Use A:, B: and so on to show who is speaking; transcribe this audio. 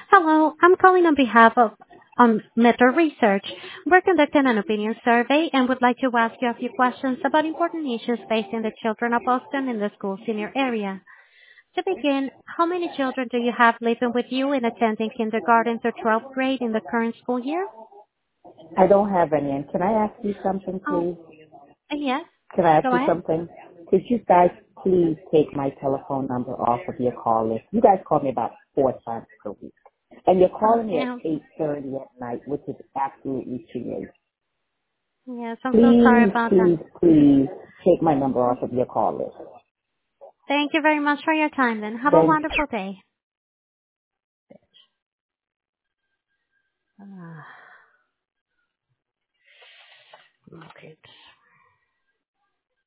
A: Hello, I'm calling on behalf of Meta Research. We're conducting an opinion survey and would like to ask you a few questions about important issues facing the children of Boston in the school senior area. To begin, how many children do you have living with you and attending kindergarten through 12th grade in the current school year?
B: I don't have any. And can I ask you something,
A: Oh,
B: please?
A: yes,
B: Can I ask
A: go
B: you
A: ahead.
B: something? Could you guys please take my telephone number off of your call list? You guys call me about 4 times per week. And you're calling me at
A: Okay,
B: 8:30 at night, which is absolutely too late.
A: yes, I'm so sorry
B: Please,
A: about that.
B: please, please take my number off of your call list.
A: Thank you very much for your time then. Have a
B: Thank
A: wonderful day. Ah, okay.